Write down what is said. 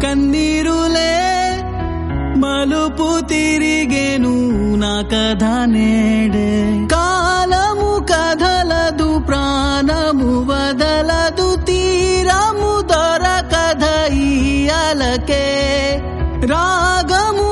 కన్నీరులే మలుపు తిరిగేను నా కథ నేడే. కాలము కదలదు, ప్రాణము వదలదు, తీరము దొరకద ఈ అలకే. రాగము